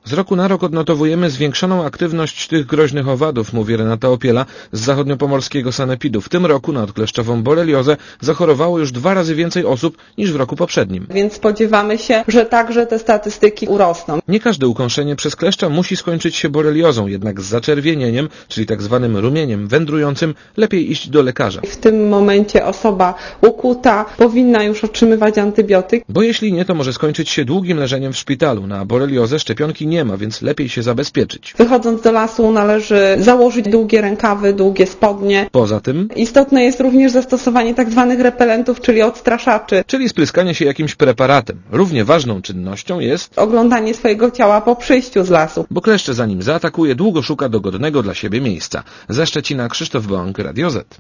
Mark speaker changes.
Speaker 1: Z roku na rok odnotowujemy zwiększoną aktywność tych groźnych owadów, mówi Renata Opiela z zachodniopomorskiego sanepidu. W tym roku na odkleszczową boreliozę zachorowało już 2 razy więcej osób niż w roku poprzednim.
Speaker 2: Więc spodziewamy się, że także te statystyki urosną.
Speaker 1: Nie każde ukąszenie przez kleszcza musi skończyć się boreliozą, jednak z zaczerwienieniem, czyli tak zwanym rumieniem wędrującym, lepiej iść do lekarza.
Speaker 2: W tym momencie osoba ukuta powinna już otrzymywać antybiotyk.
Speaker 1: Bo jeśli nie, to może skończyć się długim leżeniem w szpitalu. Na boreliozę szczepionki nie ma, więc lepiej się zabezpieczyć.
Speaker 2: Wychodząc do lasu należy założyć długie rękawy, długie spodnie.
Speaker 1: Poza tym
Speaker 2: Istotne jest również zastosowanie tzw. repelentów, czyli odstraszaczy.
Speaker 1: czyli spryskanie się jakimś preparatem. Równie ważną czynnością jest,
Speaker 2: Oglądanie swojego ciała po przyjściu z lasu.
Speaker 1: bo kleszcze zanim zaatakuje, długo szuka dogodnego dla siebie miejsca. Ze Szczecina Krzysztof Bąk, Radio Z.